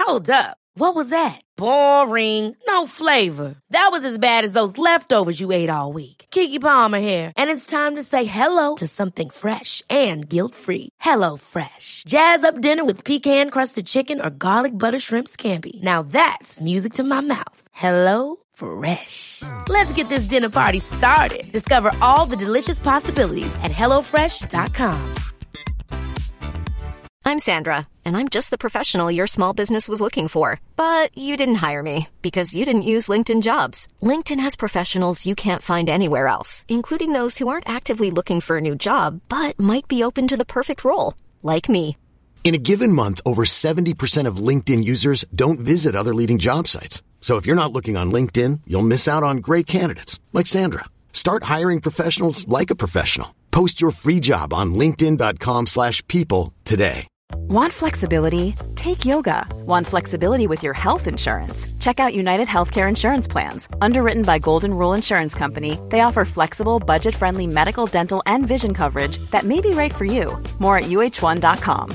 Hold up. What was that? Boring. No flavor. That was as bad as those leftovers you ate all week. Keke Palmer here, and it's time to say hello to something fresh and guilt-free. Hello Fresh. Jazz up dinner with pecan-crusted chicken or garlic butter shrimp scampi. Now that's music to my mouth. Hello Fresh. Let's get this dinner party started. Discover all the delicious possibilities at hellofresh.com. I'm Sandra, and I'm just the professional your small business was looking for. But you didn't hire me because you didn't use LinkedIn Jobs. LinkedIn has professionals you can't find anywhere else, including those who aren't actively looking for a new job, but might be open to the perfect role, like me. In a given month, over 70% of LinkedIn users don't visit other leading job sites. So if you're not looking on LinkedIn, you'll miss out on great candidates like Sandra. Start hiring professionals like a professional. Post your free job on linkedin.com/people today. Want flexibility? Take yoga. Want flexibility with your health insurance? Check out United Healthcare Insurance Plans. Underwritten by Golden Rule Insurance Company, they offer flexible, budget-friendly medical, dental, and vision coverage that may be right for you. More at uh1.com.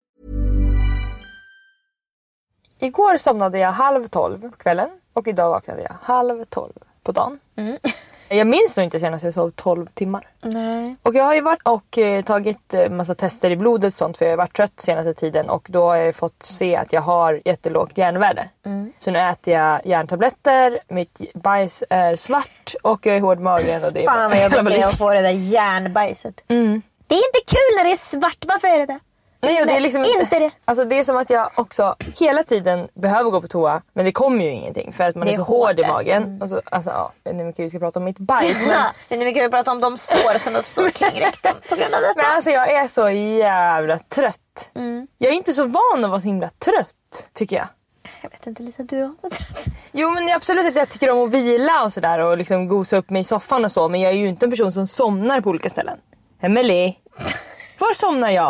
Igår somnade jag 11:30 på kvällen och idag vaknade jag 11:30 på dagen. Jag minns nog inte senast jag sov 12 timmar. Nej. Och jag har ju varit och tagit massa tester i blodet och sånt, för jag har varit trött senaste tiden och då har jag fått se att jag har jättelågt järnvärde. Så nu äter jag järntabletter, mitt bajs är svart och jag är hård i magen och det är Fan vad jag vill få det där järnbajset. Det är inte kul när det är svart, varför är det det? Nej, och det är liksom inte det. Alltså det är som att jag också hela tiden behöver gå på toa, men det kommer ju ingenting för att man är så hård i magen. Och så, alltså ja, det är mycket vi ska prata om mitt bajs. Men... det är mycket vi pratar om de sår som uppstår kring rektum på grund av detta. Men alltså jag är så jävla trött. Jag är inte så van att vara så himla trött, tycker jag. Jag vet inte, Lisa, du är också trött. Jo, men absolut att jag tycker om att vila och sådär och liksom gosa upp mig i soffan och så, men jag är ju inte en person som somnar på olika ställen. Emily, var somnar jag?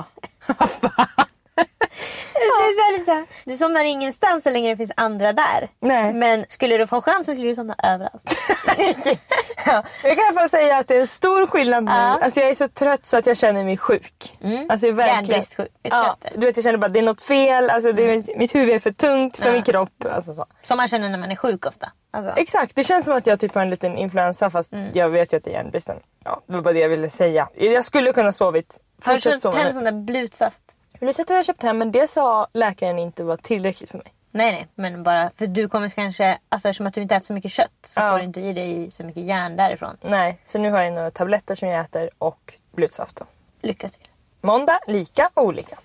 Lisa. Du somnar ingenstans så länge det finns andra där. Nej. Men skulle du få chansen skulle du somna överallt. Ja, jag kan i alla fall säga att det är en stor skillnad nu. Alltså jag är så trött så att jag känner mig sjuk. Alltså jag är verkligen sjuk. Ja, du vet, jag känner bara att det är något fel. Alltså det är, mitt huvud är för tungt för min kropp. Alltså så. Som man känner när man är sjuk ofta. Alltså. Exakt, det känns som att jag typ har en liten influensa fast jag vet ju att det är järnbristen. Ja, det var bara det jag ville säga. Jag skulle kunna sovit. Har du köpt hem sån där blutsaft? Bluetsaft har jag köpt hem, men det sa läkaren inte var tillräckligt för mig. Nej, men bara för du kommer kanske, alltså eftersom att du inte äter så mycket kött så får du inte i dig så mycket järn därifrån. Nej, så nu har jag några tabletter som jag äter och blutsaft då. Lycka till. Måndag, lika och olika.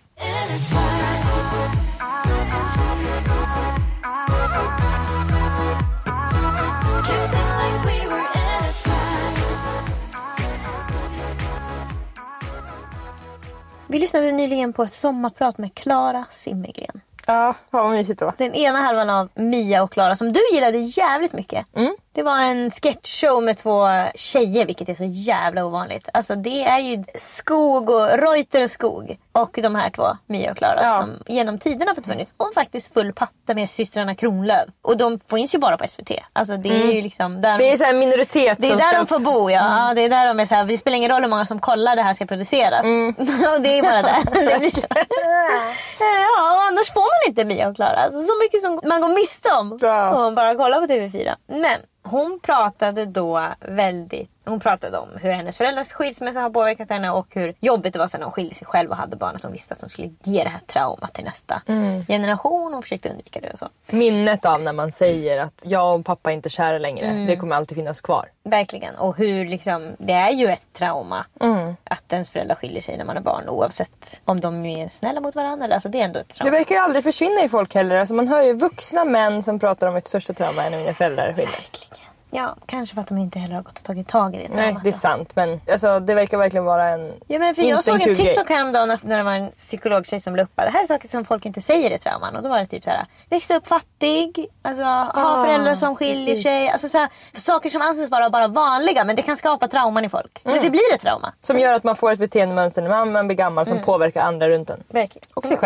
Vi lyssnade nyligen på ett sommarprat med Clara Zimmergren. Ja, vad mysigt då. Den ena halvan av Mia och Clara som du gillade jävligt mycket. Det var en sketchshow med 2 tjejer, vilket är så jävla ovanligt. Alltså det är ju Skog och Reuter och Skog. Och de här 2, Mia och Clara, som genom tiden har fått funnits. Och faktiskt full patta med systrarna Kronlöf. Och de finns ju bara på SVT. Alltså det är ju liksom... Där det är så här minoritet. Det är där de får bo, ja. Det är där de är så här, det spelar ingen roll hur många som kollar det här ska produceras. Och det är bara där. Det blir så. Ja, och annars får man inte Mia och Clara. Alltså, så mycket som man går miste om. Om man bara kollar på TV4. Men hon pratade om hur hennes föräldrars skilsmässa har påverkat henne och hur jobbigt det var sen hon skilde sig själv och hade barn, att hon visste att hon skulle ge det här traumat till nästa generation och försökte undvika det och så. Minnet av när man säger att jag och pappa är inte kära längre, det kommer alltid finnas kvar. Verkligen, och hur liksom, det är ju ett trauma att ens föräldrar skiljer sig när man är barn, oavsett om de är snälla mot varandra, alltså det är ändå ett trauma. Det verkar ju aldrig försvinna i folk heller, alltså man hör ju vuxna män som pratar om ett största trauma än när mina föräldrar skildes. Ja, kanske för att de inte heller har gått och tagit tag i det. Nej, det är sant. Men alltså, det verkar verkligen vara en... Ja, men för jag såg en TikTok häromdagen när det var en psykologtjej som luppade. Det här är saker som folk inte säger i trauman. Och då var det typ så här: växa upp fattig. Alltså, ha föräldrar som skiljer sig. Alltså så här, saker som anses vara bara vanliga. Men det kan skapa trauman i folk. Men det blir ett trauma. Som gör att man får ett beteendemönster när man blir gammal som påverkar andra runt en. Verkligen. Och sig själv.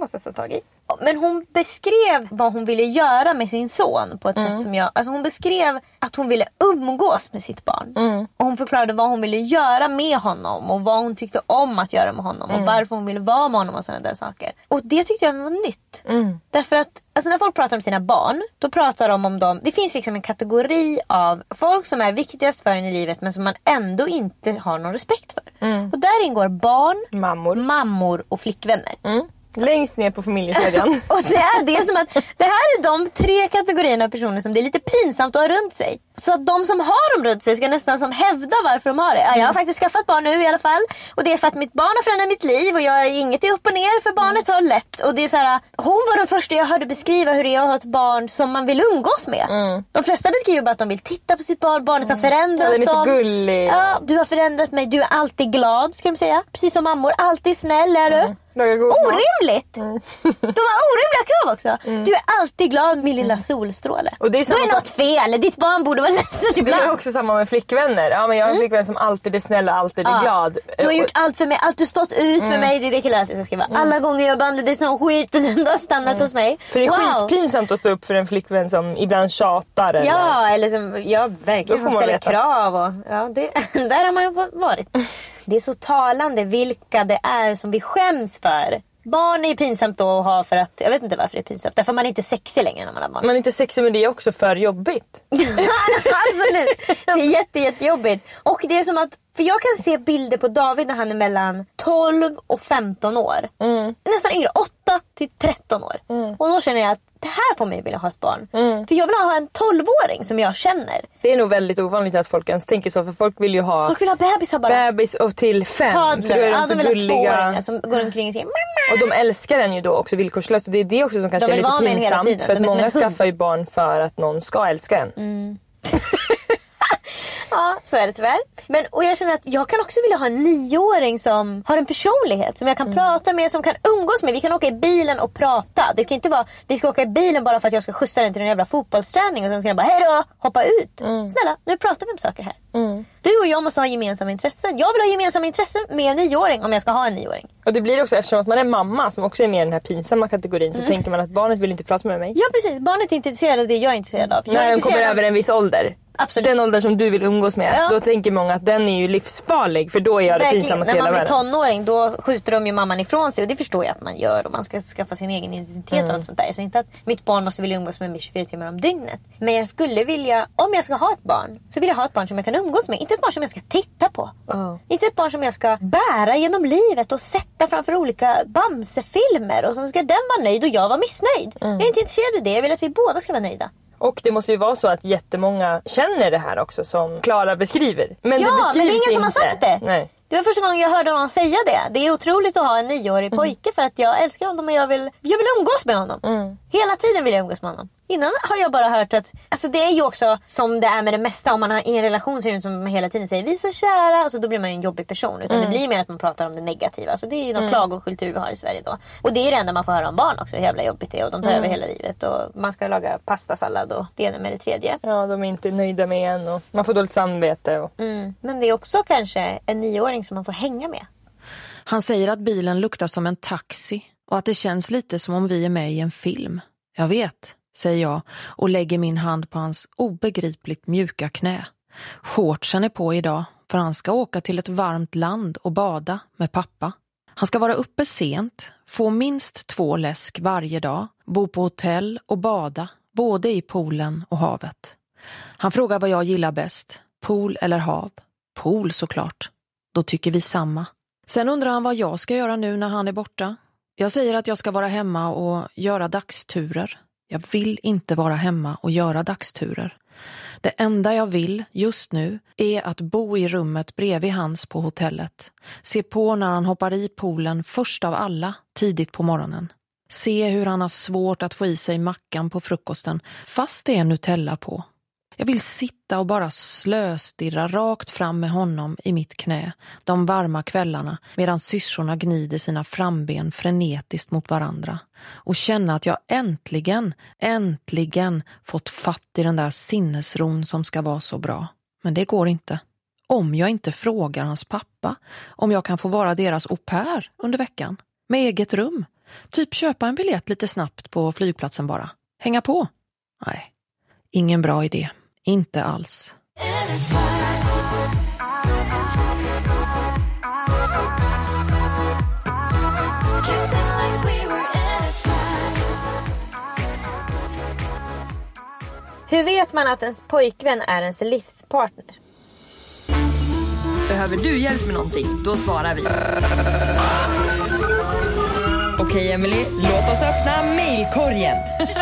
måste ta tag i. Men hon beskrev vad hon ville göra med sin son på ett sätt som hon beskrev att hon ville umgås med sitt barn. Och hon förklarade vad hon ville göra med honom och vad hon tyckte om att göra med honom och varför hon ville vara med honom och sådana där saker. Och det tyckte jag var nytt. Därför att när folk pratar om sina barn, då pratar de om dem. Det finns liksom en kategori av folk som är viktigast för en i livet men som man ändå inte har någon respekt för. Och där ingår barn, mammor och flickvänner. Längst ner på familjekedjan. Och det är som att det här är de 3 kategorierna av personer som det är lite pinsamt att ha runt sig. Så att de som har dem runt sig ska nästan som hävda varför de har det. Jag har faktiskt skaffat barn nu i alla fall. Och det är för att mitt barn har förändrat mitt liv. Och jag är inget upp och ner för barnet har lätt. Och det är så här, hon var den första jag hörde beskriva hur det är att ha ett barn som man vill umgås med. De flesta beskriver bara att de vill titta på sitt barn. Barnet har förändrat dem. Den är så gullig. Ja, du har förändrat mig. Du är alltid glad, ska de säga. Precis som mammor. Alltid snäll är du. Orimligt! De har orimliga krav också. Du är alltid glad, min lilla solstråle. Och det är då är något fel. Ditt barn borde vara ledsen ibland. Det är också samma med flickvänner. Ja, men jag har en flickvän som alltid är snäll och alltid är glad. Du har gjort allt för mig. Allt du stått ut med mig. Det är det killar jag ska skriva. Alla gånger jag bandade dig som skit och du har stannat hos mig. För det är skitpinsamt att stå upp för en flickvän som ibland tjatar. Eller? Ja, eller som verkligen ställer krav. Och, där har man ju varit. Det är så talande vilka det är som vi skäms för. Barn är pinsamt då att ha för att, jag vet inte varför det är pinsamt. Därför man är inte sexig längre när man har barn. Man är inte sexig men det är också för jobbigt. Absolut, det är jättejobbigt. Och det är som att, för jag kan se bilder på David när han är mellan 12 och 15 år. Nästan yngre, 8 till 13 år. Och då känner jag att det här får mig vilja ha ett barn. För jag vill ha en 12-åring som jag känner. Det är nog väldigt ovanligt att folk ens tänker så. För folk vill ju ha... Folk vill ha bebisar bara. Bebis och till 5. Toddler. För då är de så de gulliga. Som går omkring och säger och de älskar den ju då också villkorslöst. Och det är det också som kanske är lite pinsamt. För att många skaffar ju barn för att någon ska älska en. Ja, så är det tyvärr. Och jag känner att jag kan också vilja ha en 9-åring som har en personlighet. Som jag kan prata med, som kan umgås med. Vi kan åka i bilen och prata. Det ska inte vara, vi ska åka i bilen bara för att jag ska skjutsa den till en jävla fotbollsträning. Och sen ska jag bara, hej då, hoppa ut. Snälla, nu pratar vi om saker här. Du och jag måste ha gemensamma intressen. Jag vill ha gemensamma intressen med en 9-åring om jag ska ha en 9-åring. Och det blir också, eftersom att man är mamma som också är med i den här pinsamma kategorin, så tänker man att barnet vill inte prata med mig. Ja, precis. Barnet är inte intresserad av det jag är intresserad av. När de kommer över en viss ålder. Absolut. Den ålder som du vill umgås med, då tänker många att den är ju livsfarlig, för då är jag det pinsammaste i hela världen. När man blir tonåring, då skjuter de ju mamman ifrån sig, och det förstår jag att man gör, och man ska skaffa sin egen identitet och allt sånt där. Jag säger inte att mitt barn måste vilja umgås med mig 24 timmar om dygnet, men jag skulle vilja, om jag ska ha ett barn, så vill jag ha ett barn som jag kan umgås med. Inte ett barn som jag ska titta på. Inte ett barn som jag ska bära genom livet och sätta framför olika Bamse-filmer, och så ska den vara nöjd och jag var missnöjd. Jag är inte intresserad av det, jag vill att vi båda ska vara nöjda. Och det måste ju vara så att jättemånga känner det här också som Klara beskriver. Men ja, det beskrivs men det är ingen som har sagt det. Nej. Det var första gången jag hörde någon säga det. Det är otroligt att ha en 9-årig pojke, för att jag älskar honom och jag vill umgås med honom. Hela tiden vill jag umgås med honom. Innan har jag bara hört att, alltså det är ju också som det är med det mesta, om man har i en relation så är det som man hela tiden säger vi är så kära, alltså då blir man ju en jobbig person, utan det blir mer att man pratar om det negativa. Alltså det är ju någon klagokultur vi har i Sverige då. Och det är det enda man får höra om barn också, hur jävla jobbigt det är, och de tar över hela livet, och man ska laga pastasallad och det ena med det tredje. Ja, de är inte nöjda med en och man får dåligt samvete och... Men det är också kanske en 9-åring som man får hänga med. Han säger att bilen luktar som en taxi och att det känns lite som om vi är med i en film. Jag vet, säger jag och lägger min hand på hans obegripligt mjuka knä. Shortsen är på idag, för han ska åka till ett varmt land och bada med pappa. Han ska vara uppe sent, få minst 2 läsk varje dag, bo på hotell och bada, både i poolen och havet. Han frågar vad jag gillar bäst, pool eller hav. Pool såklart. Då tycker vi samma. Sen undrar han vad jag ska göra nu när han är borta. Jag säger att jag ska vara hemma och göra dagsturer. Jag vill inte vara hemma och göra dagsturer. Det enda jag vill just nu är att bo i rummet bredvid hans på hotellet. Se på när han hoppar i poolen först av alla, tidigt på morgonen. Se hur han har svårt att få i sig mackan på frukosten fast det är Nutella på. Jag vill sitta och bara slöstirra rakt fram med honom i mitt knä de varma kvällarna medan syrsorna gnider sina framben frenetiskt mot varandra och känna att jag äntligen fått fatt i den där sinnesron som ska vara så bra. Men det går inte. Om jag inte frågar hans pappa om jag kan få vara deras au pair under veckan med eget rum. Typ köpa en biljett lite snabbt på flygplatsen bara. Hänga på? Nej, ingen bra idé. Inte alls. Hur vet man att ens pojkvän är ens livspartner? Behöver du hjälp med någonting? Då svarar vi. Okej, Emily, låt oss öppna mejlkorgen.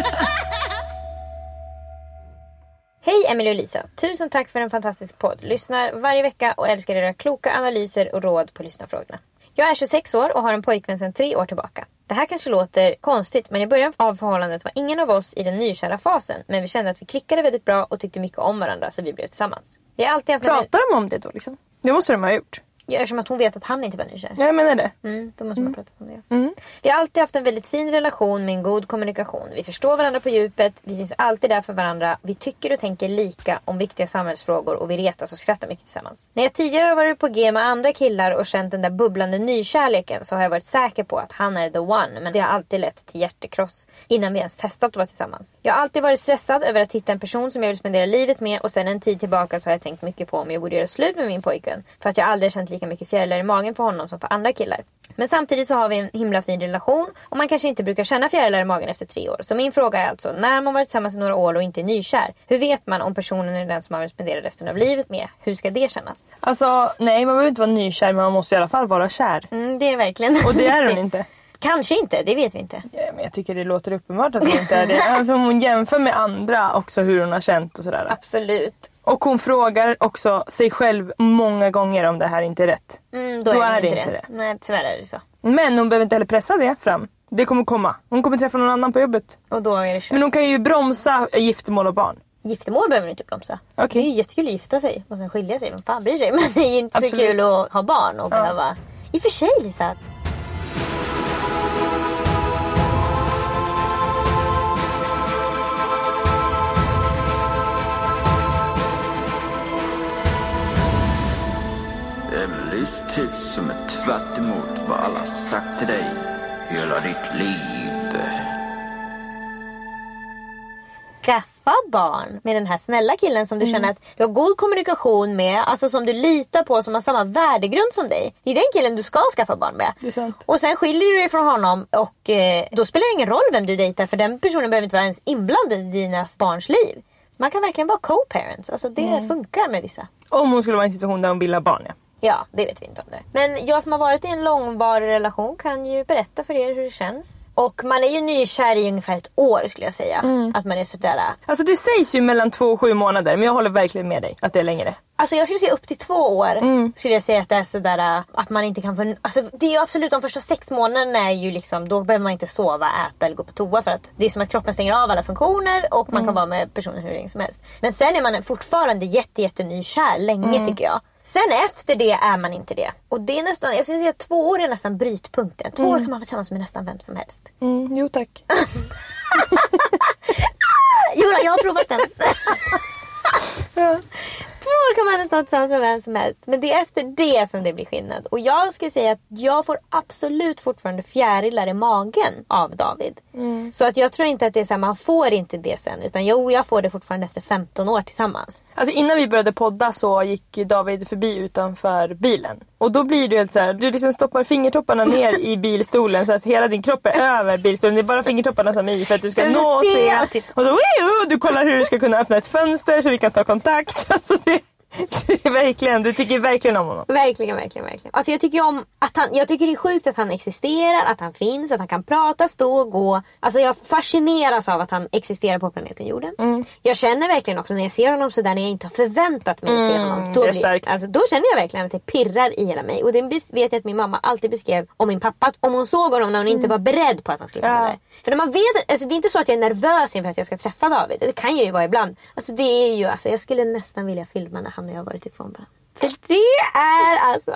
Hej Emily och Lisa, tusen tack för en fantastisk podd. Lyssnar varje vecka och älskar era kloka analyser och råd på lyssnarfrågorna. Jag är 26 år och har en pojkvän sedan 3 år tillbaka. Det här kanske låter konstigt, men i början av förhållandet var ingen av oss i den nykära fasen. Men vi kände att vi klickade väldigt bra och tyckte mycket om varandra, så vi blev tillsammans. Vi har alltid haft Pratar de om det då liksom? Det måste de ha gjort. Eftersom att hon vet att han inte var nykär. Jag menar det. Då måste man prata om det. Vi har alltid haft en väldigt fin relation med en god kommunikation. Vi förstår varandra på djupet. Vi finns alltid där för varandra. Vi tycker och tänker lika om viktiga samhällsfrågor. Och vi retas och skrattar mycket tillsammans. När jag tidigare har varit på G med andra killar och känt den där bubblande nykärleken, så har jag varit säker på att han är the one. Men det har alltid lett till hjärtekross innan vi ens testat att vara tillsammans. Jag har alltid varit stressad över att hitta en person som jag vill spendera livet med. Och sen en tid tillbaka så har jag tänkt mycket på om jag borde göra slut med min pojkvän. För att jag aldrig känt lika mycket fjärilar i magen för honom som för andra killar. Men samtidigt så har vi en himla fin relation och man kanske inte brukar känna fjärilar i magen efter 3 år. Så min fråga är alltså, när man varit tillsammans i några år och inte är nykär, hur vet man om personen är den som man vill spendera resten av livet med? Hur ska det kännas? Alltså, nej, man behöver inte vara nykär, men man måste i alla fall vara kär. Det är verkligen. Och det är hon inte. Kanske inte, det vet vi inte. Ja, men jag tycker det låter uppenbart att hon inte är det. Alltså, hon jämför med andra också hur hon har känt och sådär. Absolut. Och hon frågar också sig själv många gånger om det här inte är rätt. Då är det inte det. Nej, tyvärr är det så. Men hon behöver inte heller pressa det fram. Det kommer komma. Hon kommer träffa någon annan på jobbet. Och då är det kört. Men hon kan ju bromsa giftermål och barn. Giftermål behöver hon inte bromsa. Okay. Det är ju jättekul att gifta sig och sen skilja sig. Man fan bryr sig. Men det är ju inte så kul att ha barn och behöva... I och för sig, Lisa. Emelies tips som är tvärt emot vad alla sagt till dig hela ditt liv. Skaffa barn med den här snälla killen som du känner att du har god kommunikation med, alltså som du litar på, som har samma värdegrund som dig. Det är den killen du ska skaffa barn med. Det är sant. Och sen skiljer du dig från honom och då spelar det ingen roll vem du dejtar, för den personen behöver inte vara ens inblandad i dina barns liv. Man kan verkligen vara co-parents, alltså det funkar med vissa. Om hon skulle vara i en situation där hon vill ha barn, ja. Ja, det vet vi inte om det. Men jag som har varit i en långvarig relation kan ju berätta för er hur det känns. Och man är ju nykär i ungefär 1 år skulle jag säga. Att man är sådär... Alltså det sägs ju mellan 2 och 7 månader. Men jag håller verkligen med dig att det är längre. Alltså jag skulle säga upp till 2 år. Skulle jag säga att det är sådär att man inte kan få... Alltså det är ju absolut, de första 6 månaderna är ju liksom... Då behöver man inte sova, äta eller gå på toa. För att det är som att kroppen stänger av alla funktioner. Och man kan vara med personen hur länge som helst. Men sen är man fortfarande jättenykär länge tycker jag. Sen efter det är man inte det. Och det är nästan, jag skulle säga 2 år är nästan brytpunkten. 2 år kan man vara tillsammans med nästan vem som helst. Jo tack. Jo, jag har provat den. 2 år kan man nästan tillsammans med vem som helst. Men det är efter det som det blir skillnad. Och jag ska säga att jag får absolut fortfarande fjärilar i magen av David. Så att jag tror inte att det är så här, man får inte det sen. Utan jag får det fortfarande efter 15 år tillsammans. Alltså innan vi började podda så gick David förbi utanför bilen. Och då blir det helt så här, du liksom stoppar fingertopparna ner i bilstolen så att hela din kropp är över bilstolen. Det är bara fingertopparna som är i för att du ska nå och se. Och så du kollar hur du ska kunna öppna ett fönster så vi kan ta kontakt. Alltså det är verkligen, du tycker verkligen om honom. Verkligen. Alltså jag tycker om att jag tycker det är sjukt att han existerar, att han finns, att han kan prata, stå och gå. Alltså jag fascineras av att han existerar på planeten jorden. Jag känner verkligen också när jag ser honom så där, när jag inte har förväntat mig att se honom. Då känner jag verkligen att det pirrar i hela mig. Och det vet jag att min mamma alltid beskrev om min pappa. Att om hon såg honom när hon inte var beredd på att han skulle komma där. För när man vet, alltså det är inte så att jag är nervös inför att jag ska träffa David. Det kan jag ju vara ibland. Alltså det är ju, alltså jag skulle nästan vilja filma när han och jag har varit ifrån varandra. För det är alltså...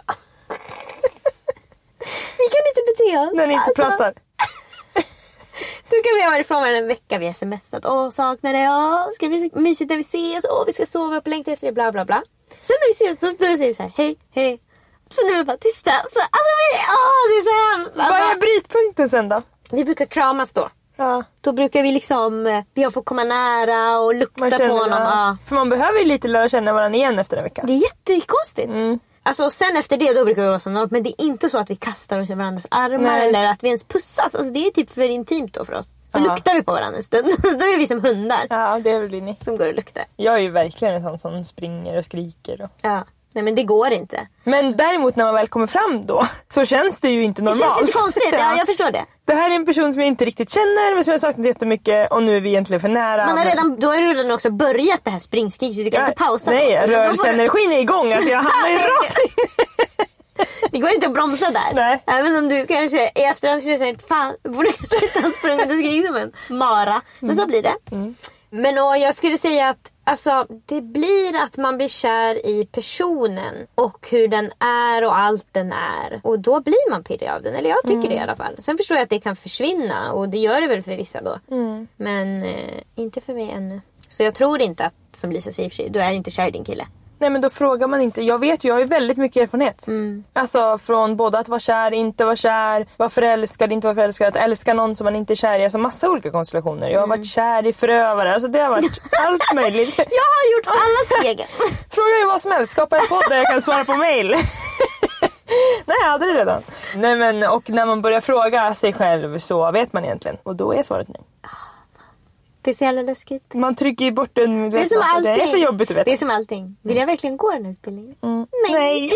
Vi kan inte bete oss. När ni inte pratar. Då kan vi ha varit ifrån varandra en vecka. Vi har smsat. Saknar det. Ska vi mysigt när vi ses. Vi ska sova på längtan efter det. Bla bla bla. Sen när vi ses då säger vi så här. Hej. Så nu är vi bara tysta. Så, alltså, det är så hemskt. Alltså. Vad är brytpunkten sen då? Vi brukar kramas då. Ja. Då brukar vi liksom, vi får komma nära och lukta på honom. Ja. För man behöver ju lite lära känna varandra igen efter en vecka. Det är jättekonstigt. Alltså sen efter det då brukar vi vara som något. Men det är inte så att vi kastar oss i varandras armar. Eller att vi ens pussas. Alltså det är typ för intimt då för oss. Då luktar vi på varandra en stund. Då är vi som hundar. Ja, det blir ni. Som går och luktar. Jag är ju verkligen en sån som springer och skriker. Och... Ja. Nej men det går inte. Men däremot när man väl kommer fram då så känns det ju inte normalt. Det känns inte konstigt, ja jag förstår det. Det här är en person som jag inte riktigt känner men som jag har saknat jättemycket och nu är vi egentligen för nära. Man har redan, då har du redan också börjat det här springskriket så du kan inte pausa. Nej, rörelseenergin är igång alltså jag hamnar ju rakt in. Det går inte att bromsa där. Nej. Även om du kanske i efterhand skulle säga fan, borde kanske inte ha sprungit och skrikit som en mara. Men så blir det. Men jag skulle säga att alltså, det blir att man blir kär i personen och hur den är och allt den är. Och då blir man pirrig av den. Eller jag tycker det i alla fall. Sen förstår jag att det kan försvinna och det gör det väl för vissa då. Men inte för mig ännu. Så jag tror inte att, som Lisa säger för sig, du är inte kär i din kille. Nej men då frågar man inte. Jag vet ju, jag har ju väldigt mycket erfarenhet. Alltså från både att vara kär, inte vara kär, vara förälskad, inte vara förälskad, att älska någon som man inte är kär i. Alltså massa olika konstellationer. Jag har varit kär i förövare. Alltså det har varit allt möjligt. Jag har gjort alla stegen. Fråga mig vad som helst. Skapa en podd där jag kan svara på mail. Nej, jag hade det redan. Nej men, och när man börjar fråga sig själv så vet man egentligen. Och då är svaret nej. Det är så jävla läskigt. Man trycker ju bort den. Det är som allting. Det är för jobbigt att veta. Det är som allting. Vill jag verkligen gå den utbildningen? Nej.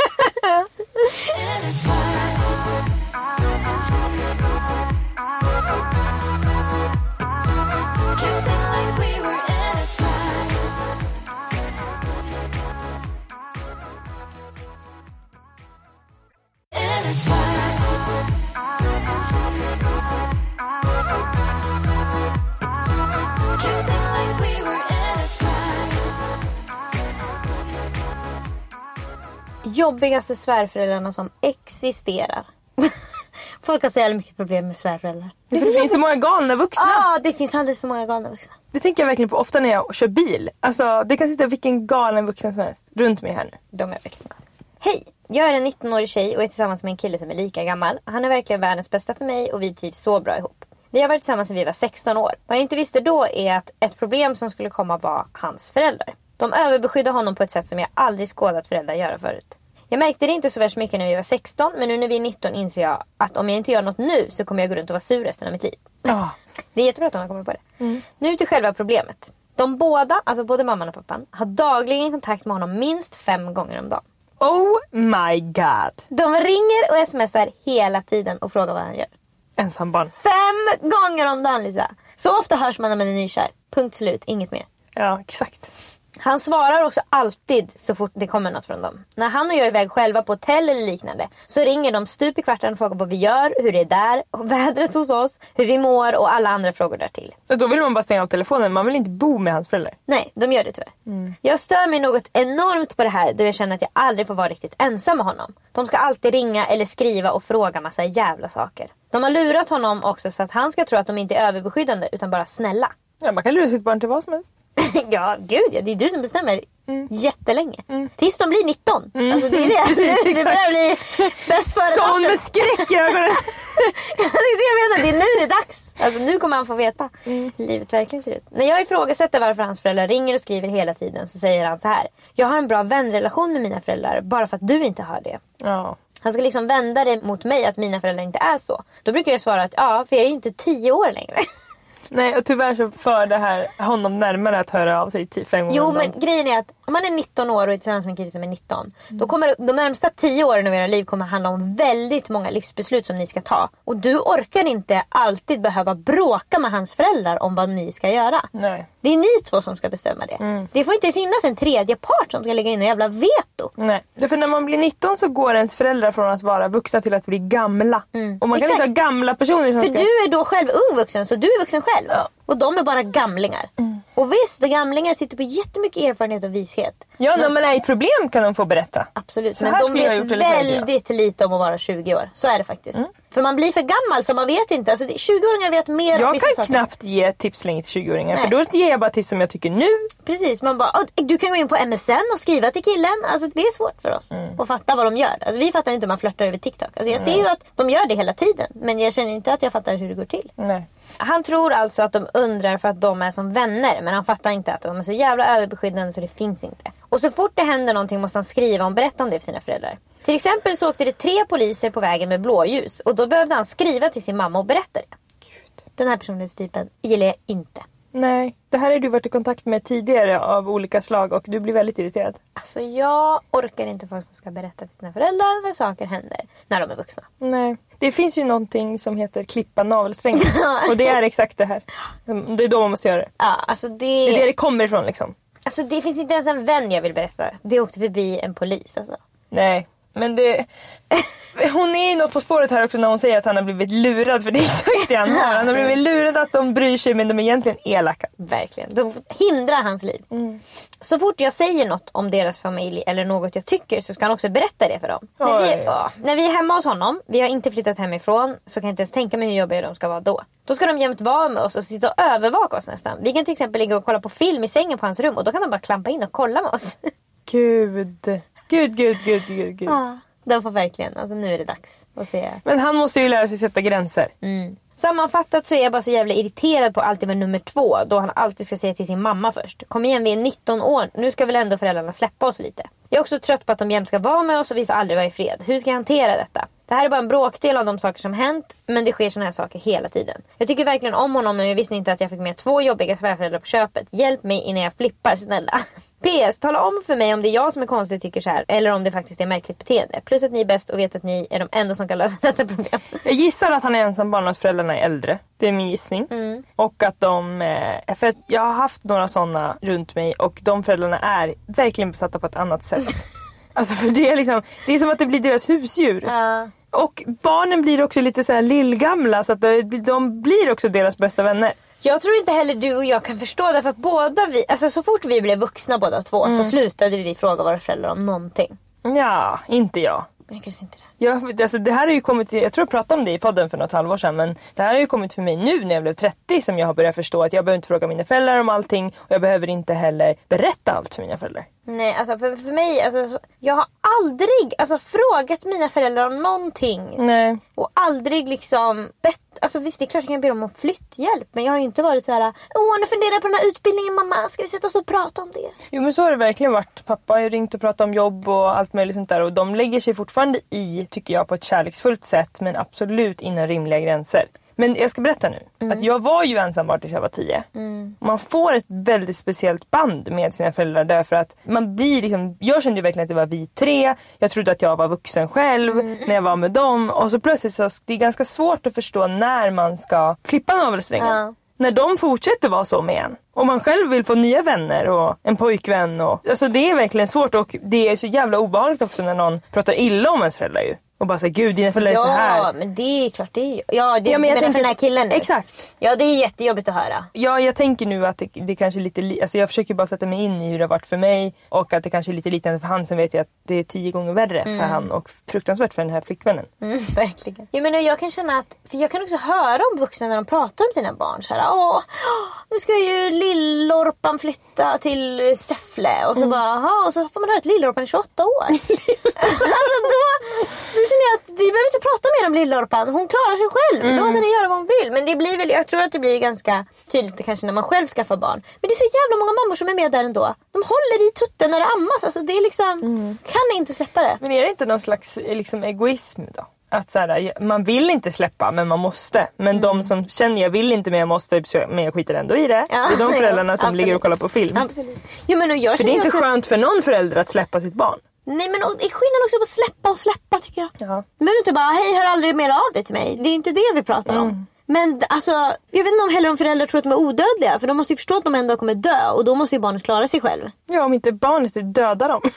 Jobbigaste svärföräldrarna som existerar. Folk har så jävla mycket problem med svärföräldrar. Det finns så många galna vuxna. Ja, det finns alldeles för många galna vuxna. Det tänker jag verkligen på ofta när jag kör bil. Alltså, det kan sitta vilken galen vuxen som helst runt mig här nu. De är verkligen galna. Hej, jag är en 19-årig tjej och är tillsammans med en kille som är lika gammal. Han är verkligen världens bästa för mig och vi trivs så bra ihop. Vi har varit tillsammans sedan vi var 16 år. Vad jag inte visste då är att ett problem som skulle komma var hans föräldrar. De överbeskyddade honom på ett sätt som jag aldrig skådat föräldrar göra förut. Jag märkte det inte så värst mycket när vi var 16, men nu när vi är 19 inser jag att om jag inte gör något nu så kommer jag gå runt och vara sur resten av mitt liv. Det är jättebra att de kommer på det. Nu till själva problemet. De båda, alltså både mamman och pappan, har dagligen kontakt med honom minst 5 gånger om dagen. Oh my god. De ringer och smsar hela tiden och frågar vad han gör. Ensam barn. 5 gånger om dagen, Lisa. Så ofta hörs man när man är nykär. Punkt slut, inget mer. Ja, exakt. Han svarar också alltid så fort det kommer något från dem. När han och jag är iväg själva på hotell eller liknande så ringer de stup i kvarten och frågar vad vi gör, hur det är där, vädret hos oss, hur vi mår och alla andra frågor där till. Då vill man bara stänga av telefonen, man vill inte bo med hans föräldrar. Nej, de gör det tyvärr. Jag stör mig något enormt på det här då jag känner att jag aldrig får vara riktigt ensam med honom. De ska alltid ringa eller skriva och fråga massa jävla saker. De har lurat honom också så att han ska tro att de inte är överbeskyddande utan bara snälla. Ja, man kan lura sitt barn till vad som helst. Ja, gud, ja, det är du som bestämmer jättelänge. Tills de blir 19. Alltså det är det. Precis, det börjar bli bäst före datum. Sån med skräck i ögonen. Det är det jag menar, det är nu det är dags. Alltså nu kommer han få veta hur livet verkligen ser ut. När jag ifrågasätter varför hans föräldrar ringer och skriver hela tiden så säger han så här: jag har en bra vänrelation med mina föräldrar bara för att du inte har det. Ja. Han ska liksom vända det mot mig att mina föräldrar inte är så. Då brukar jag svara att ja, för jag är ju inte 10 år längre. Nej, och tyvärr så för det här honom närmare att höra av sig 5 gånger. Jo, men grejen är att om man är 19 år och är tillsammans med en kille som är 19 då kommer de närmsta 10 åren av era liv kommer handla om väldigt många livsbeslut som ni ska ta. Och du orkar inte alltid behöva bråka med hans föräldrar om vad ni ska göra. Nej. Det är ni två som ska bestämma det. Det får inte finnas en tredje part som ska lägga in en jävla veto. Nej, för när man blir 19 så går ens föräldrar från att vara vuxna till att bli gamla. Och man kan inte ha gamla personer som för du är då själv ung vuxen så du är vuxen själv. Ja. Och de är bara gamlingar. Och visst, gamlingar sitter på jättemycket erfarenhet och vishet. Ja, när man är i problem kan de få berätta. Absolut, så men de vet väldigt lite om att vara 20 år. Så är det faktiskt. För man blir för gammal så man vet inte. Alltså 20-åringar vet mer om vissa saker. Jag kan knappt ge tips längre till 20-åringar. För då ger jag bara tips som jag tycker nu. Precis, man bara, du kan gå in på MSN och skriva till killen. Alltså det är svårt för oss att fatta vad de gör. Alltså vi fattar inte hur man flörtar över TikTok. Alltså jag ser ju att de gör det hela tiden. Men jag känner inte att jag fattar hur det går till. Nej. Han tror alltså att de undrar för att de är som vänner. Men han fattar inte att de är så jävla överbeskyddande så det finns inte. Och så fort det händer någonting måste han skriva och berätta om det för sina föräldrar. Till exempel så åkte det 3 poliser på vägen med blåljus. Och då behövde han skriva till sin mamma och berätta det. Gud. Den här personlighetstypen gillar jag inte. Nej, det här har du varit i kontakt med tidigare av olika slag och du blir väldigt irriterad. Alltså jag orkar inte folk som ska berätta för sina föräldrar när saker händer när de är vuxna. Nej, det finns ju någonting som heter klippa navelsträngen och det är exakt det här. Det är då man måste göra det. Ja, alltså det är det kommer ifrån liksom. Alltså det finns inte ens en vän jag vill berätta. Det åkte förbi en polis alltså. Nej. Men det... Hon är ju något på spåret här också när hon säger att han har blivit lurad. För det är exakt det han har. Han har blivit lurad att de bryr sig men de är egentligen elaka. Verkligen. De hindrar hans liv. Så fort jag säger något om deras familj eller något jag tycker så ska han också berätta det för dem. När vi är hemma hos honom, vi har inte flyttat hemifrån, så kan jag inte ens tänka mig hur jobbiga de ska vara då. Då ska de jämt vara med oss och sitta och övervaka oss nästan. Vi kan till exempel ligga och kolla på film i sängen på hans rum och då kan de bara klampa in och kolla med oss. Gud. Ja, de får verkligen. Alltså nu är det dags att se. Men han måste ju lära sig sätta gränser. Sammanfattat så är jag bara så jävla irriterad på alltid med nummer 2. Då han alltid ska säga till sin mamma först. Kom igen, vi är 19 år. Nu ska väl ändå föräldrarna släppa oss lite. Jag är också trött på att de jämt ska vara med oss och vi får aldrig vara i fred. Hur ska jag hantera detta? Det här är bara en bråkdel av de saker som hänt. Men det sker såna här saker hela tiden. Jag tycker verkligen om honom men jag visste inte att jag fick med 2 jobbiga svärföräldrar på köpet. Hjälp mig innan jag flippar, snälla. PS, tala om för mig om det är jag som är konstig och tycker så här. Eller om det faktiskt är märkligt beteende. Plus att ni är bäst och vet att ni är de enda som kan lösa detta problem. Jag gissar att han är ensam barn och att föräldrarna är äldre. Det är min gissning. Och att de... För att jag har haft några sådana runt mig. Och de föräldrarna är verkligen besatta på ett annat sätt. Alltså för det är liksom... Det är som att det blir deras husdjur. Och barnen blir också lite så här lillgamla. Så att de blir också deras bästa vänner. Jag tror inte heller du och jag kan förstå det. För att båda vi... Alltså så fort vi blev vuxna båda två så slutade vi fråga våra föräldrar om någonting. Ja, inte jag. Men kanske inte det. Alltså det här har ju kommit, jag tror jag pratade om det i podden för något halvår sedan, men det här har ju kommit för mig nu när jag blev 30 som jag har börjat förstå att jag behöver inte fråga mina föräldrar om allting och jag behöver inte heller berätta allt för mina föräldrar. Nej, alltså för mig, alltså, jag har aldrig frågat mina föräldrar om någonting. Nej. Och aldrig liksom bett, alltså visst det är klart jag kan be dem om flytthjälp, men jag har ju inte varit så här: nu funderar jag på den här utbildningen mamma, ska vi sätta oss och prata om det? Jo men så har det verkligen varit. Pappa har ju ringt och pratat om jobb och allt möjligt sånt där och de lägger sig fortfarande i, tycker jag, på ett kärleksfullt sätt men absolut inom rimliga gränser. Men jag ska berätta nu att jag var ju ensam bara tills jag var 10. Man får ett väldigt speciellt band med sina föräldrar därför att man blir liksom, jag kände ju verkligen att det var vi 3. Jag trodde att jag var vuxen själv när jag var med dem och så plötsligt så det är ganska svårt att förstå när man ska klippa navelsträngen. När de fortsätter vara så med en. Och man själv vill få nya vänner och en pojkvän. Alltså det är verkligen svårt och det är så jävla obehagligt också när någon pratar illa om ens föräldrar ju. Och bara säga, gud dina föräldrar är så här. Ja, men det är klart det är. Ja, det men jag tänker, för den här killen nu. Exakt. Ja, det är jättejobbigt att höra. Ja, jag tänker nu att det kanske är lite... Alltså jag försöker bara sätta mig in i hur det har varit för mig. Och att det kanske är lite liknande för han. Sen vet jag att det är 10 gånger värre för han. Och fruktansvärt för den här flickvännen. Verkligen. Jag menar, jag kan känna att... För jag kan också höra om vuxna när de pratar om sina barn. Så här, nu ska ju Lillorpan flytta till Säffle. Och så bara, och så får man höra att Lillorpan är 28 år. Alltså då känner jag att vi behöver inte prata mer om Lillorpan. Hon klarar sig själv. Låt henne göra vad hon vill. Men det blir väl, jag tror att det blir ganska tydligt kanske när man själv skaffar barn. Men det är så jävla många mammor som är med där ändå. De håller i tutten när det ammas. Alltså det är liksom, kan inte släppa det. Men är det inte någon slags liksom, egoism då? Att så här, man vill inte släppa men man måste. Men de som känner jag vill inte men jag måste, men jag skiter ändå i det. Ja, det är de föräldrarna som ligger och kollar på film. Absolut. Ja, men jag för det är inte skönt för någon förälder att släppa sitt barn. Nej, men det är skillnad också på att släppa tycker jag. Ja. Men inte bara, hej, hör aldrig mer av dig till mig. Det är inte det vi pratar om. Men alltså, jag vet inte heller om föräldrar tror att de är odödliga. För de måste ju förstå att de ändå kommer dö. Och då måste ju barnet klara sig själv. Ja, om inte barnet är döda dem.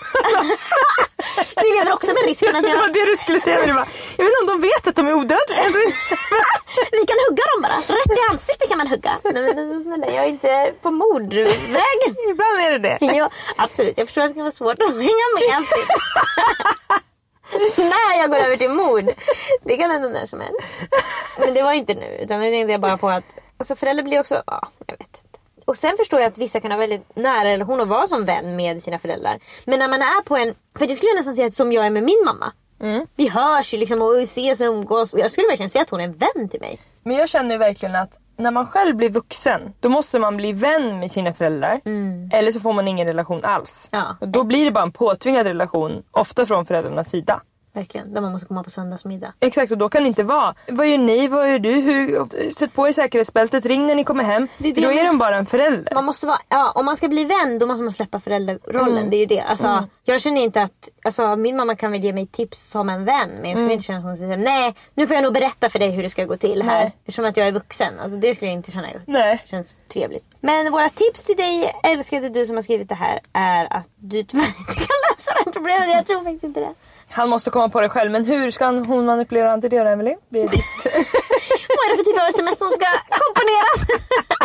Vi lever också med risken att det var det du skulle säga. Jag vet inte om de vet att de är odödliga. Vi kan hugga dem bara. Rätt i ansiktet kan man hugga. Nej, men snälla, jag är inte på mordvägen. Ibland är det det. Ja, absolut. Jag förstår att det kan vara svårt att hänga med alltid. när jag går över till mord. Det kan hända när som helst. Men det var inte nu. Utan det tänkte jag bara på att alltså föräldrar blir också, ja, jag vet inte. Och sen förstår jag att vissa kan ha väldigt nära relation och vara som vän med sina föräldrar. Men när man är på en, för det skulle jag nästan säga att som jag är med min mamma. Vi hörs ju liksom och ses och umgås. Och jag skulle verkligen säga att hon är en vän till mig. Men jag känner verkligen att när man själv blir vuxen, då måste man bli vän med sina föräldrar. Eller så får man ingen relation alls. Ja. Och då blir det bara en påtvingad relation, ofta från föräldrarnas sida. Verkligen, där man måste komma på söndagsmiddag. Exakt, och då kan det inte vara, vad gör ni, vad gör du, sätt på er säkerhetsbältet, ring när ni kommer hem. För då är de bara en förälder. Man måste vara, ja, om man ska bli vän då måste man släppa föräldrarollen. Det är ju det, alltså, jag känner inte att, alltså, min mamma kan väl ge mig tips som en vän. Men jag skulle inte känna att hon säger, nej, nu får jag nog berätta för dig hur det ska gå till här. Eftersom att jag är vuxen, alltså, det skulle jag inte känna. Nej. Det känns trevligt. Men våra tips till dig, älskade du som har skrivit det här, är att du tyvärr inte kan lösa det här problemet. Jag tror faktiskt inte det. Han måste komma på det själv, men hur ska hon manipulera han till det, Emily? Det är ditt. Vad är det för typ av sms som ska komponeras?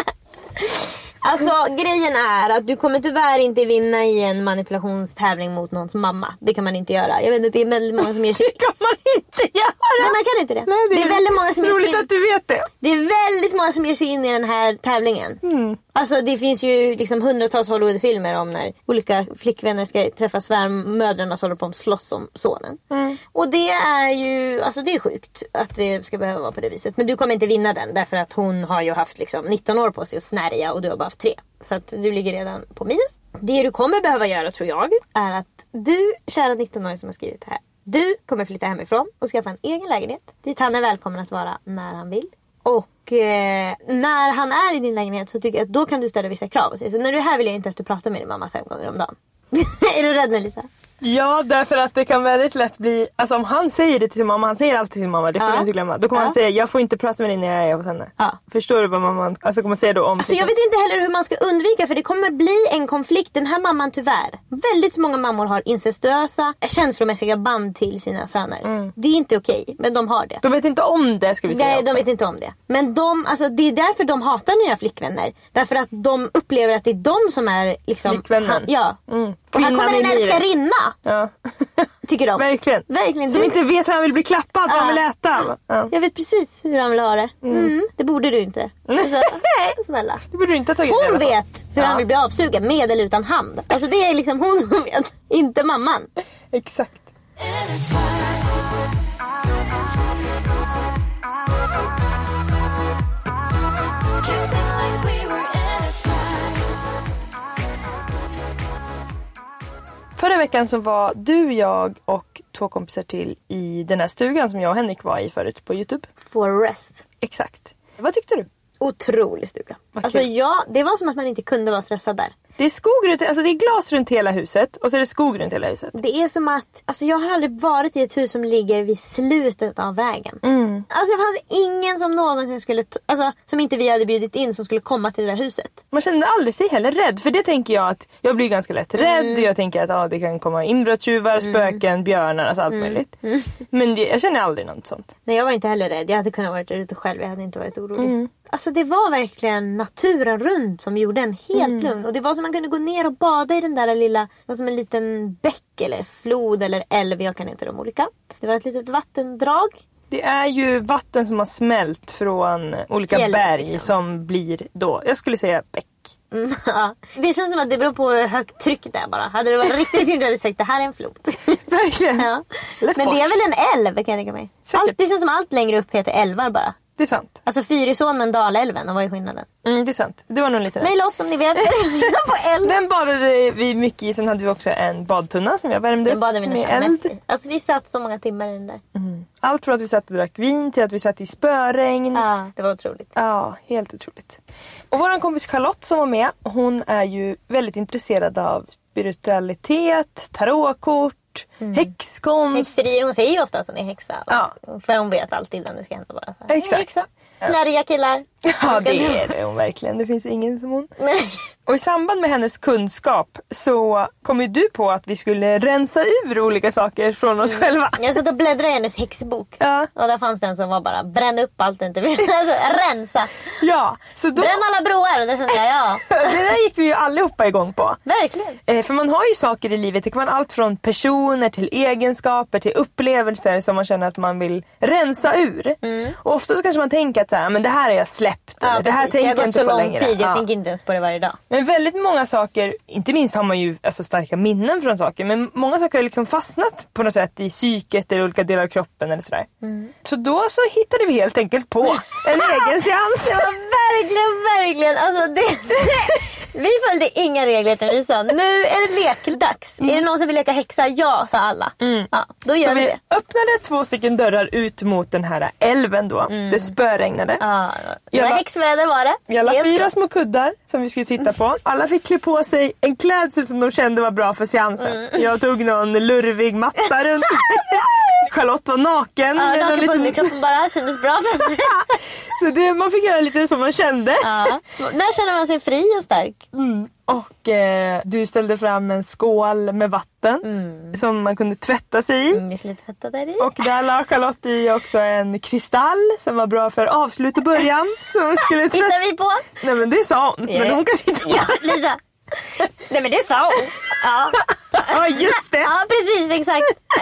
Alltså grejen är att du kommer tyvärr inte vinna i en manipulationstävling mot någons mamma. Det kan man inte göra. Jag vet att det är väldigt många som ger sig. Det kan man inte göra. Nej, man kan inte det. Nej, det är väldigt många som roligt att du vet det. Det är väldigt många som ger sig in i den här tävlingen. Alltså det finns ju liksom hundratals Hollywoodfilmer om när olika flickvänner ska träffa svärmödrarna som håller på att slåss om sonen. Och det är ju, alltså det är sjukt att det ska behöva vara på det viset. Men du kommer inte vinna den därför att hon har ju haft liksom 19 år på sig att snärja och du har bara haft 3. Så att du ligger redan på minus. Det du kommer behöva göra, tror jag, är att du, kära 19-åring som har skrivit det här, du kommer flytta hemifrån och skaffa en egen lägenhet dit han är välkommen att vara när han vill. Och när han är i din lägenhet så tycker jag att då kan du ställa vissa krav och säga, så när du är här vill jag inte att du pratar med din mamma 5 gånger om dagen. Är du rädd nu, Lisa? Ja, därför att det kan väldigt lätt bli, alltså om han säger det till sin mamma, han säger alltid till sin mamma, det får du inte glömma. Då kommer han säga, jag får inte prata med dig när jag är hos henne. Förstår du vad mamman, alltså kommer säga då om alltså jag vet inte heller hur man ska undvika, för det kommer bli en konflikt. Den här mamman tyvärr, väldigt många mammor har incestuösa, känslomässiga band till sina söner. Det är inte okej, men de har det. De vet inte om det, ska vi säga. Nej, de vet inte om det. Men de, alltså det är därför de hatar nya flickvänner. Därför att de upplever att det är de som är liksom flickvännen. Ja. Och här kommer en älskarinna. Ja. Tycker de. Verkligen. Som inte vet hur han vill bli klappad, vad han vill äta. Ja. Jag vet precis hur han vill ha det. Det borde du inte. Alltså, snälla. Det borde du inte ha tagit. Hon vet hur han vill bli avsugen, med eller utan hand. Alltså det är liksom hon som vet, inte mamman. Exakt. Förra veckan så var du, jag och 2 kompisar till i den här stugan som jag och Henrik var i förut på YouTube. Forest. Exakt. Vad tyckte du? Otrolig stuga. Alltså det var som att man inte kunde vara stressad där. Det är skog runt, alltså det är glas runt hela huset och så är det skog runt hela huset. Det är som att, alltså jag har aldrig varit i ett hus som ligger vid slutet av vägen. Alltså det fanns ingen som någonsin skulle, alltså som inte vi hade bjudit in som skulle komma till det där huset. Man kände aldrig sig heller rädd, för det tänker jag att jag blir ganska lätt rädd. Jag tänker att det kan komma inbrottstjuvar, spöken, björnar, alltså allt möjligt. Men jag känner aldrig något sånt. Nej, jag var inte heller rädd. Jag hade kunnat vara där ute själv, jag hade inte varit orolig. Alltså det var verkligen naturen runt som gjorde en helt lugn. Och det var som man kunde gå ner och bada i den där lilla, det var som en liten bäck eller flod eller älv, jag kan inte de olika. Det var ett litet vattendrag. Det är ju vatten som har smält från olika berg liksom, som blir då, jag skulle säga bäck. Ja. Det känns som att det beror på hur högt tryck det är bara. Hade det varit riktigt hade du sagt det här är en flod. Verkligen. Ja. Men det är väl en älv, kan jag tänka mig. Det känns som allt längre upp heter älvar bara. Det är sant. Alltså Fyrisån men Dalälven, och vad är skillnaden? Det är sant. Det var nog lite rätt. Mejla oss om ni vet. På eld. Den badade vi mycket i. Sen hade vi också en badtunna som jag värmde upp. Den badade vi nästan mest i. Alltså vi satt så många timmar i den där. Allt från att vi satt och drack vin till att vi satt i spöregn. Ja, det var otroligt. Ja, helt otroligt. Och vår kompis Charlotte som var med, hon är ju väldigt intresserad av spiritualitet, tarotkort, häxkonst. Häxerier, hon säger ju ofta att hon är häxa. Ja. För hon vet alltid när det ska hända bara så här. Exakt. Snärriga killar. Ja, det är hon verkligen. Det finns ingen som hon. Nej. Och i samband med hennes kunskap så kom ju du på att vi skulle rensa ur olika saker från oss själva. Jag satt och bläddrade i hennes häxbok. Ja. Och där fanns den som var bara bränn upp allt inte vill. Alltså, rensa. Ja, så då... Bränn alla broar. Och det kände jag, Det där gick vi ju allihopa igång på. Verkligen. För man har ju saker i livet, det kan vara allt från personer till egenskaper till upplevelser som man känner att man vill rensa ur. Och ofta så kanske man tänker att så här, men det här har jag släppt. Ja, det här tänker jag inte på längre. Tid. Jag tänker inte ens på det varje dag. Men väldigt många saker, inte minst har man ju alltså, starka minnen från saker, men många saker har liksom fastnat på något sätt i psyket eller olika delar av kroppen eller sådär. Så då så hittade vi helt enkelt på en egen seans. Det var verkligen. Alltså vi följde inga regler utan vi sa, nu är det lekdags. Är det någon som vill leka häxa? Ja, sa alla. Ja, då gör så vi det. Öppnade 2 stycken dörrar ut mot den här älven då. Det spöregnade. Ja, det var häxväder var det. Jag la Helt 4 bra. små kuddar som vi skulle sitta på. Alla fick klä på sig en klädsel som de kände var bra för seansen. Jag tog någon lurvig matta runt. Charlotte var naken. Ja, naken på underkroppen bara. Kändes bra för mig. Så man fick göra lite som man kände. Ja. När känner man sig fri och stark? Och du ställde fram en skål med vatten som man kunde tvätta sig i. Vi skulle tvätta där i. Och där la Charlotte i också en kristall som var bra för avslut och början. Som skulle Hittar vi på? Nej men det sa hon. Men hon kanske inte... Ja, Lisa. Nej men det sa hon. Ja. Ja just det. Ja precis, exakt.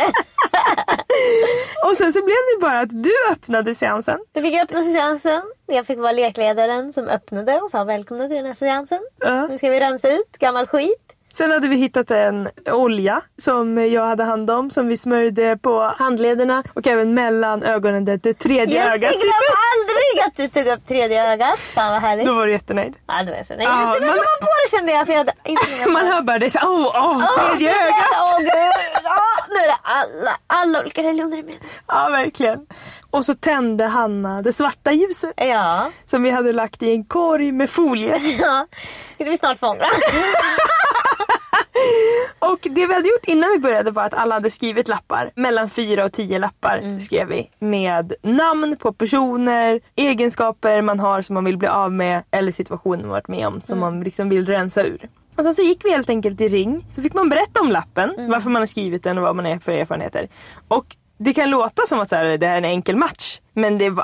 Och sen så blev det bara att du öppnade seansen. Då fick jag öppna seansen. Jag fick vara lekledaren som öppnade och sa välkomna till den här seansen. Nu ska vi rensa ut gammal skit. Sen hade vi hittat en olja som jag hade hand om, som vi smörjde på handlederna och även mellan ögonen där det tredje ögat. Jag glömde aldrig att du tog upp tredje ögat. Fan vad härligt. Då var du jättenöjd. Ja, då var jag så nöjd. Jag kom på det kände jag. För jag hade inte man hör bara det så tredje ögat. Åh gud. Nu är det alla olika religioner med. Ja, verkligen. Och så tände Hanna det svarta ljuset. Ja. Som vi hade lagt i en korg med folie. Ja. Skulle vi snart fånga. Och det vi hade gjort innan vi började var att alla hade skrivit lappar. Mellan 4 och 10 lappar skrev vi. Med namn på personer, egenskaper man har som man vill bli av med. Eller situationer man varit med om som man liksom vill rensa ur. Och sen så gick vi helt enkelt i ring. Så fick man berätta om lappen. Varför man har skrivit den och vad man är för erfarenheter. Och det kan låta som att så här, det är en enkel match. Men det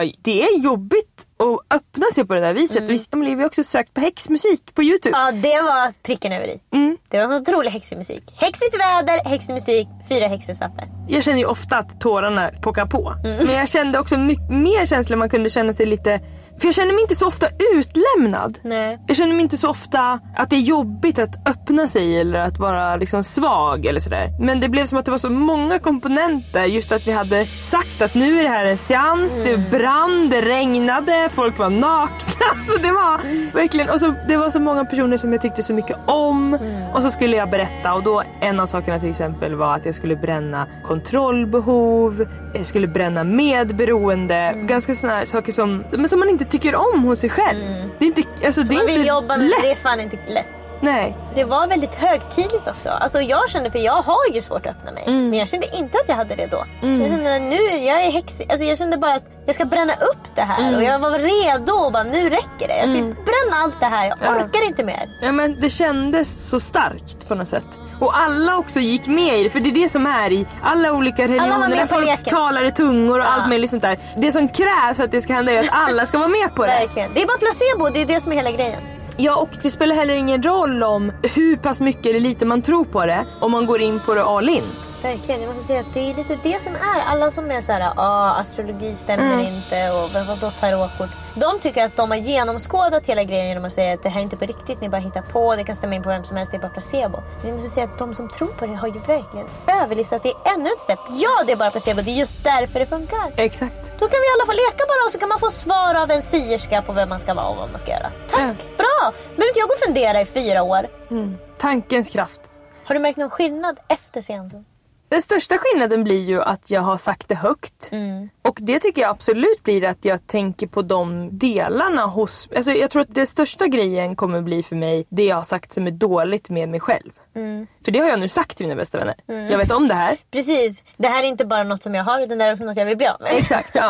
är jobbigt att öppna sig på det där viset. Vi har också sökt på häxmusik på YouTube. Ja, det var pricken över i. Det var så otrolig häxig musik. Häxigt väder, häxig musik, 4 häxor satt där. Jag känner ju ofta att tårarna pockar på. Men jag kände också mycket mer känslor. Man kunde känna sig lite... För jag känner mig inte så ofta utlämnad. Nej. Jag känner mig inte så ofta att det är jobbigt att öppna sig eller att vara liksom svag eller sådär. Men det blev som att det var så många komponenter. Just att vi hade sagt att nu är det här en seans. Det brann, det regnade, folk var nakna. Så det var verkligen... Och så, det var så många personer som jag tyckte så mycket om. Och så skulle jag berätta. Och då en av sakerna till exempel var att jag skulle bränna kontrollbehov. Jag skulle bränna medberoende. Ganska sådana saker som man inte tycker om hos sig själv. Det är inte, alltså, det är man vill inte jobba med lätt. det är fan inte lätt. Nej. Det var väldigt högtidligt också. Alltså jag kände, för jag har ju svårt att öppna mig. Men jag kände inte att jag hade det då. Jag kände nu, jag är häxig. Alltså jag kände bara att jag ska bränna upp det här. Och jag var redo och bara, nu räcker det. Jag ska bränna allt det här, jag orkar inte mer. Ja, men det kändes så starkt på något sätt. Och alla också gick med i det. För det är det som är i alla olika religioner. När folk talar i tungor och allt möjligt sånt där. Det som krävs för att det ska hända är att alla ska vara med på det. Verkligen. Det är bara placebo, det är det som är hela grejen. Ja, och det spelar heller ingen roll om hur pass mycket eller lite man tror på det. Om man går in på det all in. Verkligen, jag måste säga att det är lite det som är. Alla som är såhär, astrologi stämmer inte och vadå tarotkort. De tycker att de har genomskådat hela grejen genom att säga att det här är inte på riktigt, ni bara hittar på, det kan stämma in på vem som helst, det är bara placebo. Men jag måste säga att de som tror på det har ju verkligen överlistat det är ännu ett steg. Ja, det är bara placebo, det är just därför det funkar. Exakt. Då kan vi alla få leka bara och så kan man få svar av en sierska på vem man ska vara och vad man ska göra. Tack, bra! Behöver inte jag gå och fundera i 4 år? Tankens kraft. Har du märkt någon skillnad efter seansen? Den största skillnaden blir ju att jag har sagt det högt. Och det tycker jag absolut blir att jag tänker på de delarna hos... Alltså jag tror att den största grejen kommer bli för mig det jag har sagt som är dåligt med mig själv. För det har jag nu sagt till mina bästa vänner. Jag vet om det här. Precis. Det här är inte bara något som jag har utan det är också något jag vill bli av med. Exakt, ja.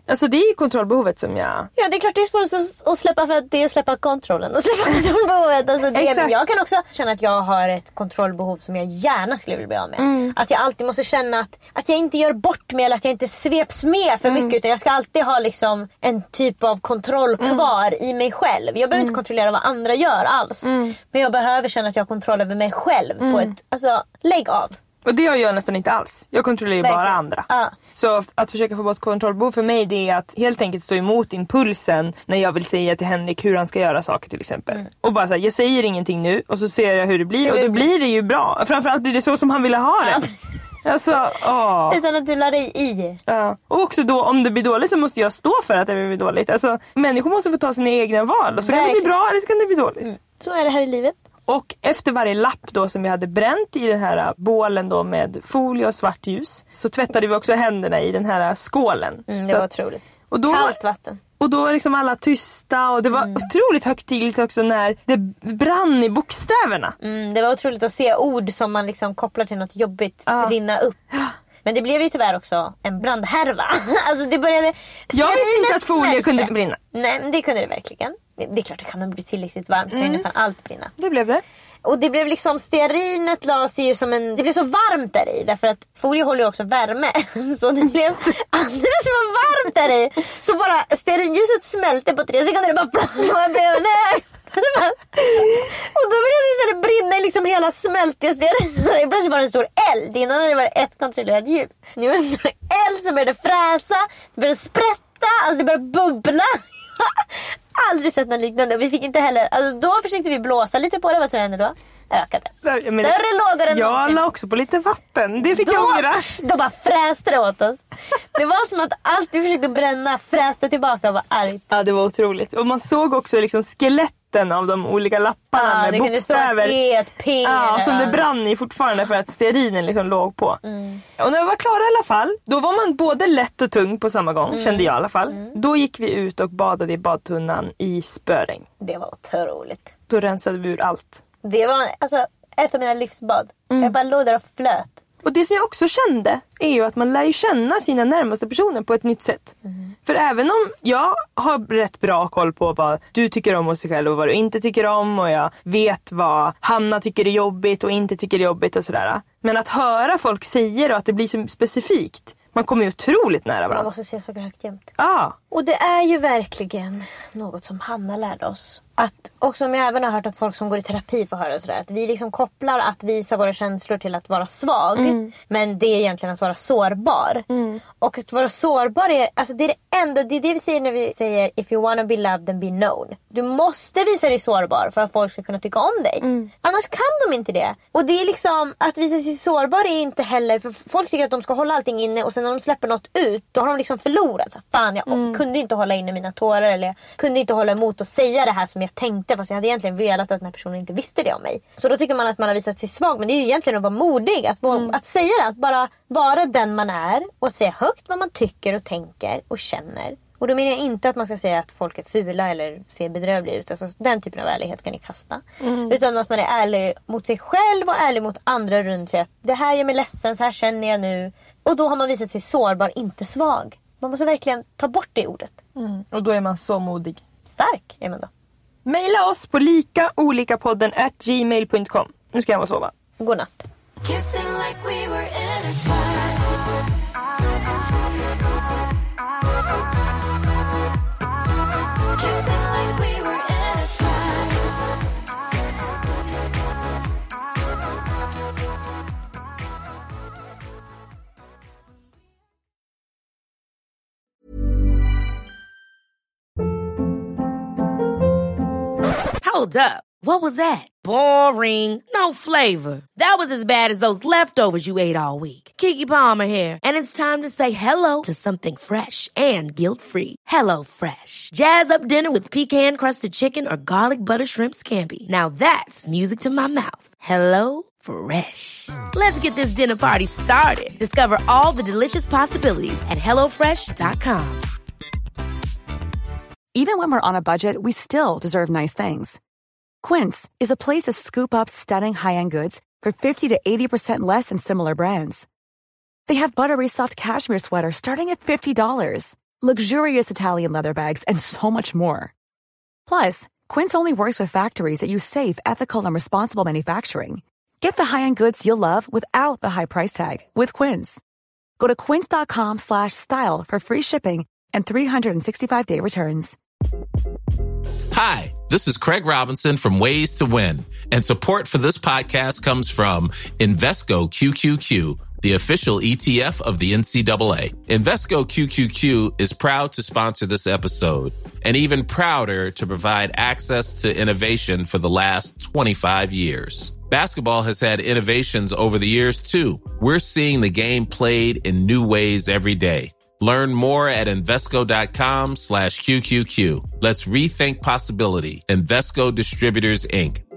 Alltså det är kontrollbehovet som jag... Ja, det är klart det är svårt att släppa, för att det är att släppa kontrollen och släppa kontrollbehovet. Alltså det, men jag kan också känna att jag har ett kontrollbehov som jag gärna skulle vilja bli av med. Att jag alltid måste känna att jag inte gör bort mig eller att jag inte sveps med för mycket. Utan jag ska alltid ha liksom en typ av kontroll kvar i mig själv. Jag behöver inte kontrollera vad andra gör alls. Men jag behöver känna att jag har kontroll över mig själv på ett... Alltså, lägg av. Och det gör jag nästan inte alls. Jag kontrollerar ju bara andra. Så att försöka få bort kontrollbehov för mig, det är att helt enkelt stå emot impulsen när jag vill säga till Henrik hur han ska göra saker till exempel. Och bara säga, jag säger ingenting nu och så ser jag hur det blir. Och då blir det ju bra. Framförallt blir det så som han ville ha det. Alltså, utan att du lär dig i. Ja. Och också då, om det blir dåligt så måste jag stå för att det blir dåligt. Alltså, människor måste få ta sina egna val. Och så kan det bli bra eller så kan det bli dåligt. Så är det här i livet. Och efter varje lapp då som vi hade bränt i den här bålen då med folie och svart ljus, så tvättade vi också händerna i den här skålen. Det var otroligt. Och då, kallt vatten. Och då var liksom alla tysta och det var otroligt högtidligt också när det brann i bokstäverna. Det var otroligt att se ord som man liksom kopplar till något jobbigt rinna upp. Men det blev ju tyvärr också en brandhärva. Alltså det började... Jag visste inte att folie kunde brinna. Nej, men det kunde det verkligen. Det är klart det kan bli tillräckligt varmt. Det kan ju nästan allt brinna. Det blev det. Och det blev liksom, stearinet la sig ju som en... Det blev så varmt där i. Därför att folie håller ju också värme. Så det blev alldeles för varmt där i. Så bara stearinljuset smälte på 3 sekunder. Det bara blev och då började det istället brinna i liksom hela smältiga stearinet. Plötsligt var det en stor eld. Innan det var ett kontrollerat ljus. Nu var det en stor eld som började fräsa. Det började sprätta. Alltså det började bubbla. Aldrig sett något liknande. Vi fick inte heller, alltså då försökte vi blåsa lite på det. Vad tror jag hände då? Ökade. Större lågor än jag la också på lite vatten. Det fick jag ångra. Då bara fräste det åt oss. Det var som att allt vi försökte bränna fräste tillbaka och var argt. Ja, det var otroligt. Och man såg också liksom skeletten av de olika lapparna med bokstäver. Som det brann i fortfarande för att stearinen liksom låg på. Och när vi var klara i alla fall, då var man både lätt och tung på samma gång, kände jag i alla fall. Då gick vi ut och badade i badtunnan i spöregn. Det var otroligt. Då rensade vi ur allt. Det var alltså ett av mina livsbad. Jag bara låg där och flöt. Och det som jag också kände är ju att man lär ju känna sina närmaste personer på ett nytt sätt. För även om jag har rätt bra koll på vad du tycker om hos dig själv och vad du inte tycker om, och jag vet vad Hanna tycker är jobbigt och inte tycker är jobbigt och sådär. Men att höra folk säger och att det blir så specifikt, man kommer ju otroligt nära varandra. Man måste se saker högt jämt. Ja. Och det är ju verkligen något som Hanna lärde oss. Att, och som jag även har hört att folk som går i terapi får höra och sådär. Att vi liksom kopplar att visa våra känslor till att vara svag. Men det är egentligen att vara sårbar. Och att vara sårbar är, alltså det är det enda, det är det vi säger när vi säger if you wanna be loved then be known. Du måste visa dig sårbar för att folk ska kunna tycka om dig. Annars kan de inte det. Och det är liksom, att visa sig sårbar är inte heller, för folk tycker att de ska hålla allting inne och sen när de släpper något ut, då har de liksom förlorat. Så, fan, jag kunde inte hålla inne mina tårar, eller jag kunde inte hålla emot och säga det här som jag tänkte, fast jag hade egentligen velat att den här personen inte visste det om mig. Så då tycker man att man har visat sig svag, men det är ju egentligen att vara modig, att säga det, att bara vara den man är och att säga högt vad man tycker och tänker och känner. Och då menar jag inte att man ska säga att folk är fula eller ser bedrövliga ut, alltså den typen av ärlighet kan ni kasta. Utan att man är ärlig mot sig själv och ärlig mot andra runt sig, att det här gör mig ledsen, så här känner jag nu. Och då har man visat sig sårbar, inte svag. Man måste verkligen ta bort det ordet. Och då är man så modig. Stark är man då. Maila oss på likaolikapodden@gmail.com. Nu ska jag sova. God natt. Hold up. What was that? Boring. No flavor. That was as bad as those leftovers you ate all week. Keke Palmer here, and it's time to say hello to something fresh and guilt-free. Hello Fresh. Jazz up dinner with pecan-crusted chicken or garlic butter shrimp scampi. Now that's music to my mouth. Hello Fresh. Let's get this dinner party started. Discover all the delicious possibilities at hellofresh.com. Even when we're on a budget, we still deserve nice things. Quince is a place to scoop up stunning high-end goods for 50 to 80% less than similar brands. They have buttery soft cashmere sweaters starting at $50, luxurious Italian leather bags, and so much more. Plus, Quince only works with factories that use safe, ethical, and responsible manufacturing. Get the high-end goods you'll love without the high price tag with Quince. Go to quince.com/style for free shipping and 365-day returns. Hi, this is Craig Robinson from Ways to Win, and support for this podcast comes from Invesco QQQ, the official ETF of the NCAA. Invesco QQQ is proud to sponsor this episode, and even prouder to provide access to innovation for the last 25 years. Basketball has had innovations over the years, too. We're seeing the game played in new ways every day. Learn more at Invesco.com/QQQ. Let's rethink possibility. Invesco Distributors, Inc.